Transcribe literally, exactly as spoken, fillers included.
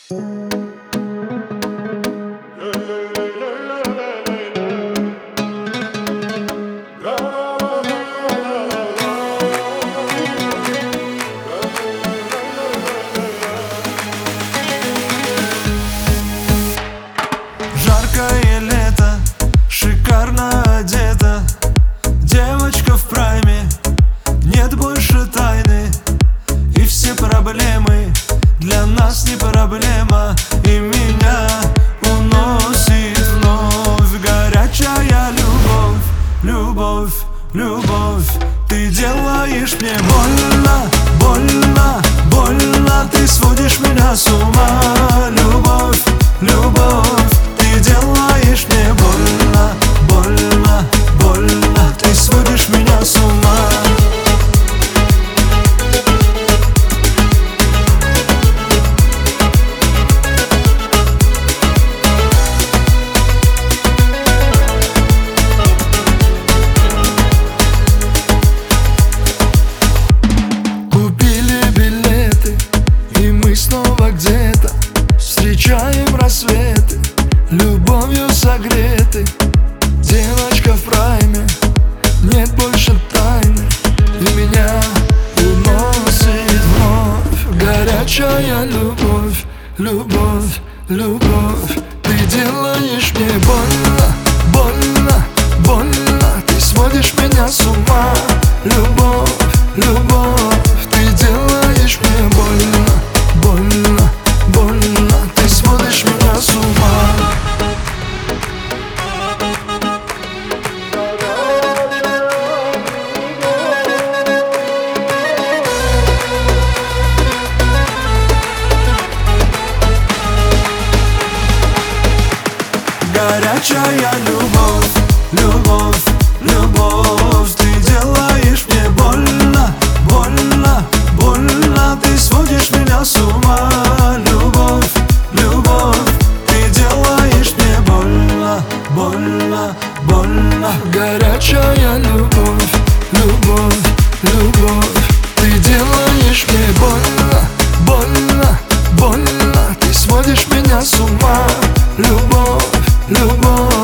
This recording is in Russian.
Жаркое лето, шикарно одета, девочка в прайме, нет больше тайны. И все проблемы для нас не проблема. И меня уносит вновь горячая любовь, любовь, любовь. Ты делаешь мне больно, больно, больно. Ты сводишь меня с ума, любовь, любовь. Ты делаешь мне больно, больно, больно. Ты сводишь меня с ума. Снова где-то встречаем рассветы, любовью согреты. Девочка в прайме, нет больше тайны. И меня уносит вновь горячая любовь, любовь, любовь. Ты делаешь мне больно, больно, больно. Ты сводишь меня с ума, любовь, любовь. Ты делаешь мне больно, больно, больно. Ты сводишь меня с ума. Горячая любовь, любовь, любовь. Ты делаешь мне больно, больно, больно. Ты сводишь меня с ума, любовь, любовь. Ты делаешь мне больно, больно, больно. Горячая любовь, любовь, любовь. Ты делаешь мне больно, больно, больно. Ты сводишь меня с ума, любовь, любовь.